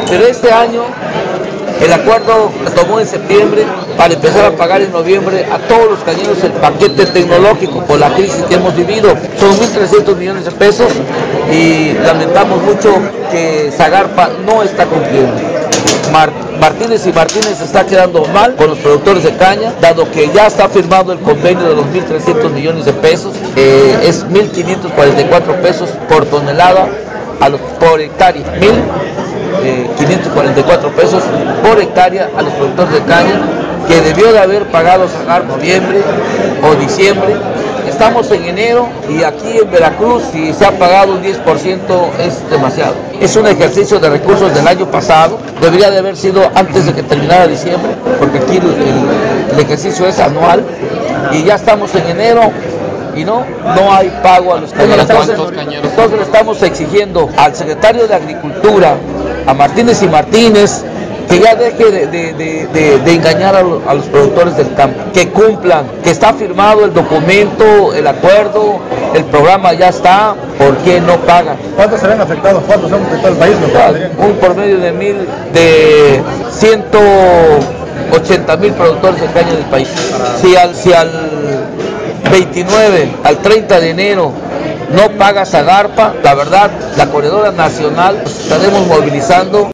Pero este año el acuerdo se tomó en septiembre para empezar a pagar en noviembre a todos los cañeros el paquete tecnológico por la crisis que hemos vivido. Son 1.300 millones de pesos y lamentamos mucho que Zagarpa no está cumpliendo. Martínez y Martínez está quedando mal con los productores de caña, dado que ya está firmado el convenio de los 1.300 millones de pesos, es 1.544 pesos por tonelada por hectárea, 1.544 pesos por hectárea a los productores de caña, que debió de haber pagado Zagarpa noviembre o diciembre. Estamos en enero y aquí en Veracruz, si se ha pagado un 10% es demasiado. Es un ejercicio de recursos del año pasado, debería de haber sido antes de que terminara diciembre, porque aquí el ejercicio es anual y ya estamos en enero y no hay pago a los cañeros. Entonces le estamos exigiendo al secretario de Agricultura, a Martínez y Martínez, que ya deje de engañar a los productores del campo, que cumplan, que está firmado el documento, el acuerdo, el programa ya está, ¿por qué no pagan? ¿Cuántos serán afectados? ¿Cuántos han afectado al país? Un promedio de 180,000 productores de caña del país. Si al 29, al 30 de enero no paga Zagarpa, la verdad, la Corredora Nacional estaremos movilizando